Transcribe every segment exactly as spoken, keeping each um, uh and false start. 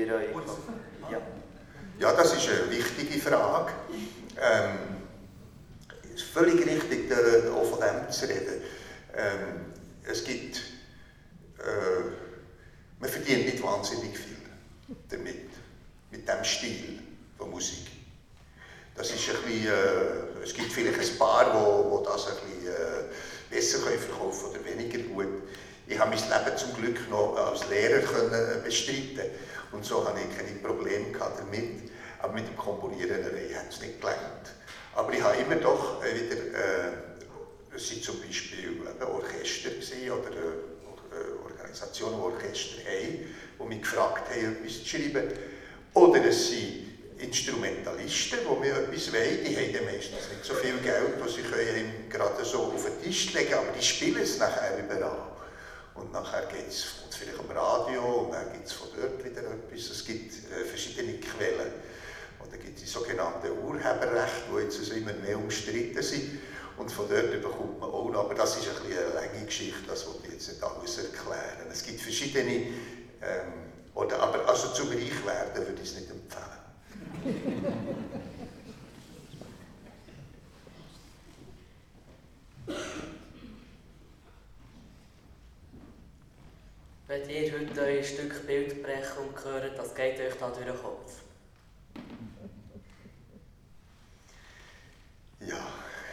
für euch? Ja. Ja, das ist eine wichtige Frage. Ähm, es ist völlig richtig, da, auch von dem zu reden. Ähm, es gibt, äh, man verdient nicht wahnsinnig viel damit, mit diesem Stil von Musik. Das ist ein bisschen, äh, es gibt vielleicht ein paar, die das ein bisschen äh, besser können verkaufen oder weniger gut. Ich habe mein Leben zum Glück noch als Lehrer können bestreiten und so habe ich keine Probleme damit. Aber mit dem Komponieren hat es nicht gelangt. Aber ich habe immer doch wieder, äh, es waren zum Beispiel Orchester oder, oder Organisationen, die Orchester haben, die mich gefragt haben, etwas zu schreiben. Oder es sind Instrumentalisten, die mir etwas wollen, die haben meistens nicht so viel Geld, das sie können gerade so auf den Tisch legen können, aber die spielen es nachher überall. Und nachher geht es vielleicht am Radio und dann gibt es von dort wieder etwas. Es gibt äh, verschiedene Quellen. Und dann gibt es die sogenannten Urheberrechte, die jetzt also immer mehr umstritten sind. Und von dort bekommt man auch noch, aber das ist ein bisschen eine lange Geschichte, das will ich jetzt nicht alles erklären. Es gibt verschiedene, ähm, oder, aber also zum Reichwerden würde ich es nicht empfehlen. Wenn ihr heute euer Stück Bild brechen und hören, das geht euch da durch den Kopf? Ja,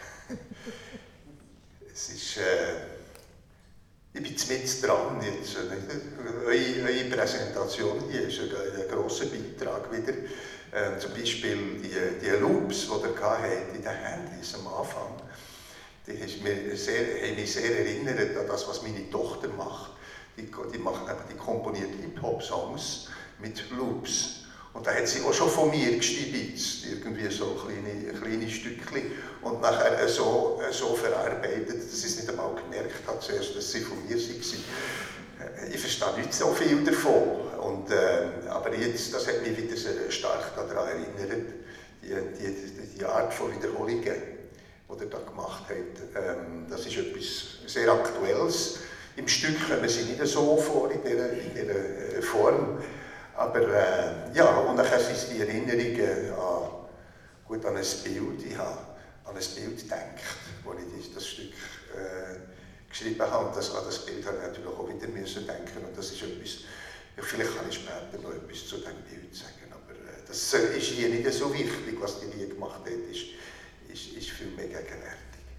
es ist, äh, ich bin mit dran jetzt. Eure, eure Präsentation hier ist ein, ein grosser Beitrag wieder. Äh, zum Beispiel die, die Loops, die ihr hattet in den Handys am Anfang, die haben mich sehr, haben mich sehr erinnert an das, was meine Tochter macht. Die, die, macht, die komponiert Hip-Hop-Songs mit Loops. Und da hat sie auch schon von mir gestibitzt, irgendwie so kleine, kleine Stückchen. Und nachher so, so verarbeitet, dass ich es nicht einmal gemerkt habe zuerst, dass sie von mir waren. Ich verstehe nicht so viel davon. Und, äh, aber jetzt, das hat mich wieder sehr stark daran erinnert, die, die, die Art von Wiederholungen, die er da gemacht hat. Ähm, das ist etwas sehr Aktuelles. Im Stück kommen sie nicht so vor in dieser, in dieser Form. Aber äh, ja, und dann sind es die Erinnerungen an, gut, an ein Bild. Ich habe an ein Bild gedacht, als ich das Stück äh, geschrieben habe. Und das, an das Bild habe ich natürlich auch wieder müssen denken. Und das ist etwas, ja, vielleicht kann ich später noch etwas zu diesem Bild sagen. Aber äh, das ist hier nicht so wichtig, was die hier gemacht hat, ist, ist, ist viel mehr gegenwärtig.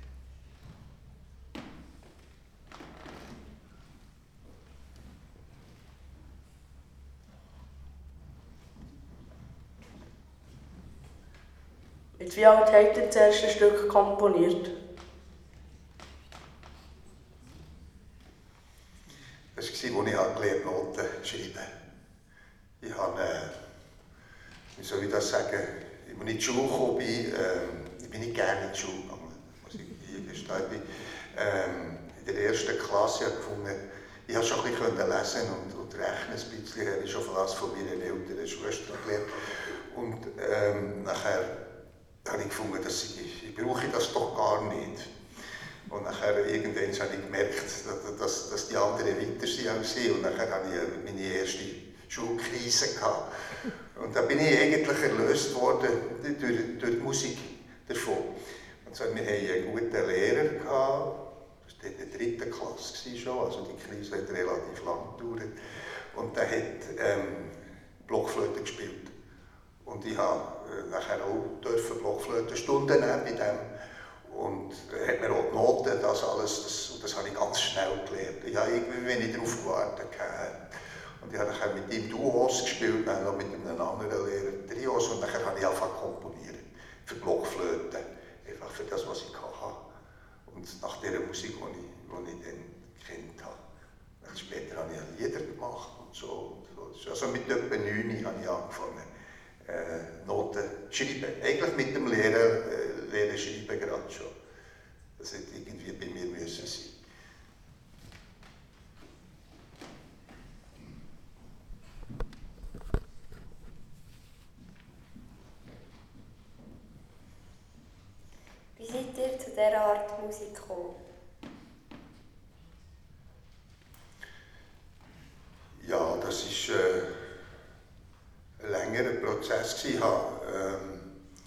Mit wie alt habt ihr das erste Stück komponiert? Das war, als ich gelernt Noten schreiben. Ich habe, äh, wie soll ich das sagen, als ich in die Schule gekommen bin, äh, ich bin nicht gerne in die Schule gegangen, muss ich hier gestehen. Ähm, in der ersten Klasse habe ich gefunden, ich konnte schon ein bisschen lesen und, und rechnen ein bisschen, habe ich schon was von meiner älteren Schwester gelernt. Und ähm, nachher habe ich gefunden, dass ich, ich brauche das doch gar nicht. Und nachher irgendwann habe ich gemerkt, dass, dass die anderen weiter sind als ich. Und nachher hatte ich meine erste Schulkrise gehabt. Und da bin ich eigentlich erlöst worden durch, durch die Musik davon. Und so, wir hatten einen guten Lehrer gehabt, das war in der dritten Klasse schon, also die Krise hat relativ lang gedauert. Und der hat ähm, Blockflöte gespielt. Und ich habe äh, nachher auch dürfen Blockflötenstunden nehmen bei dem. Und er hat mir auch die Noten, das alles, das, und das habe ich ganz schnell gelernt. Ich habe irgendwie nicht darauf gewartet. Und ich habe nachher mit ihm Duos gespielt, dann noch mit einem anderen Lehrer Trios. Und nachher habe ich angefangen zu komponieren für Blockflöten, einfach für das, was ich hatte. Und nach der Musik, die ich, die ich dann gekannt habe. Dann später habe ich Lieder gemacht und so. Also mit etwa neun habe ich angefangen. Äh, Noten schreiben. Eigentlich mit dem Lehrer, äh, Lehrer schreiben gerade schon. Das hätte irgendwie bei mir müssen sein. Wie seid ihr zu dieser Art Musik gekommen? Ja, das ist... Äh, Prozess. Ich hatte, ähm,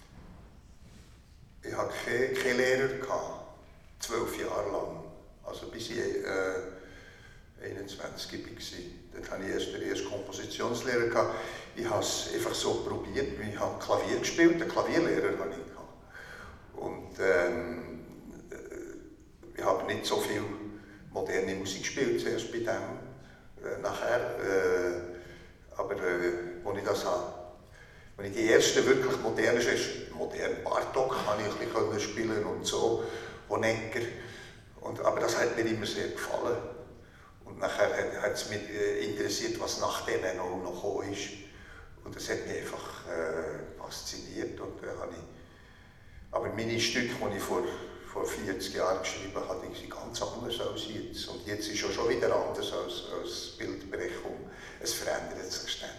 ich hatte keinen kein Lehrer, gehabt, zwölf Jahre lang. Also bis ich äh, einundzwanzig war. Dort hatte ich erst den ersten Kompositionslehrer. Gehabt. Ich habe es einfach so probiert. Ich habe Klavier gespielt, einen Klavierlehrer hatte ich. Gehabt. Und ähm, ich habe nicht so viel moderne Musik gespielt, zuerst bei dem. Äh, nachher, äh, aber äh, als ich das habe, als ich die ersten wirklich modernen, modernen Bartok habe ich ein bisschen spielen und so, Honecker. Und, aber das hat mir immer sehr gefallen. Und nachher hat es mich interessiert, was nach denen noch, noch gekommen ist. Und das hat mich einfach äh, fasziniert. Und, äh, habe ich, aber meine Stücke, die ich vor, vor vierzig Jahren geschrieben habe, die sind ganz anders als jetzt. Und jetzt ist es schon wieder anders als, als Bildbrechung. Es verändert sich ständig.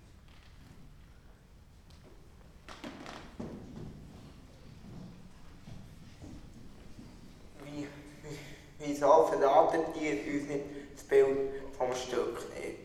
Wieso verratet ihr uns nicht das Bild vom Stück nicht?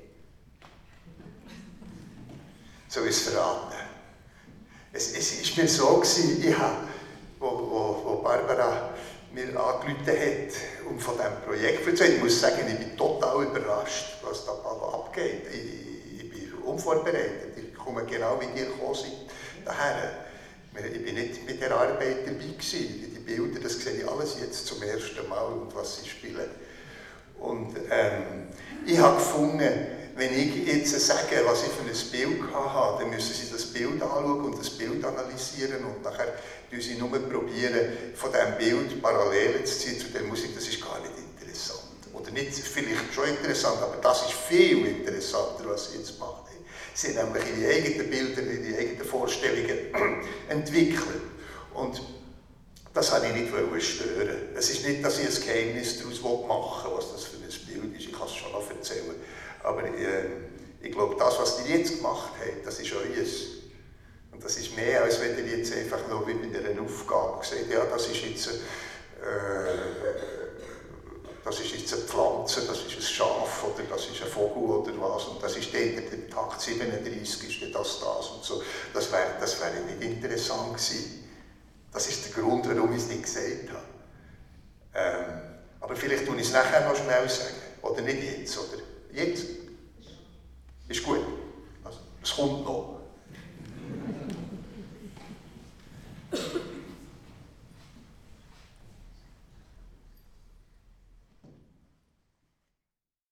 Soll ich es verraten? Es, es war mir so, gewesen, ich habe, wo, wo, wo Barbara mir angerufen hat und von diesem Projekt erzählt. Ich muss sagen, ich bin total überrascht, was da abgeht. Ich, ich bin unvorbereitet. Ich komme genau wie ihr gekommen seid daher. Ich war nicht mit der Arbeit dabei gewesen. Die Bilder, das sehe ich alles jetzt zum ersten Mal und was sie spielen. Und ähm, ich habe gefunden, wenn ich jetzt sage, was ich für ein Bild hatte, dann müssen Sie das Bild anschauen und das Bild analysieren und nachher probieren Sie nur probieren, von diesem Bild Parallelen zu ziehen zu der Musik. Das ist gar nicht interessant. Oder nicht, vielleicht schon interessant, aber das ist viel interessanter, was Sie jetzt machen. Sie haben nämlich ihre eigenen Bilder, ihre eigenen Vorstellungen entwickelt. Und das wollte ich nicht stören. Es ist nicht, dass ich ein Geheimnis daraus machen will, was das für ein Bild ist. Ich kann es schon noch erzählen. Aber äh, ich glaube, das, was ihr jetzt gemacht habt, das ist euers. Und das ist mehr, als wenn ihr jetzt einfach nur wie bei einer Aufgabe sagt, ja, das ist jetzt, äh, das ist jetzt eine Pflanze, das ist ein Schaf oder das ist ein Vogel oder was. Und das ist der, der Takt siebenunddreißig, ist das, das und so. Das wäre das wär nicht interessant gewesen. Das ist der Grund, warum ich es nicht gesagt habe. Ähm, aber vielleicht tue ich es nachher noch schnell sagen. Oder nicht jetzt, oder? Jetzt. Ist gut. Also, es kommt noch.